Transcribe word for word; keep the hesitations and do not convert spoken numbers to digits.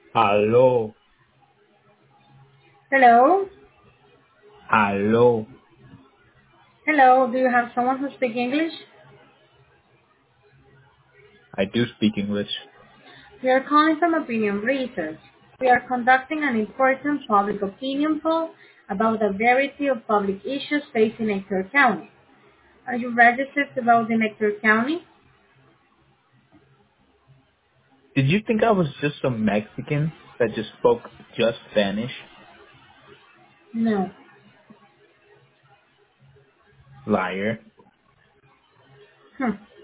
Hello, Hello? hello. Hello, do you have someone who speaks English? I do speak English. We are calling from Opinion Research. We are conducting an important public opinion poll about a variety of public issues facing Nectar County. Are you registered to vote in Nectar County? Did you think I was just some Mexican that just spoke just Spanish? No. Liar. Hmm.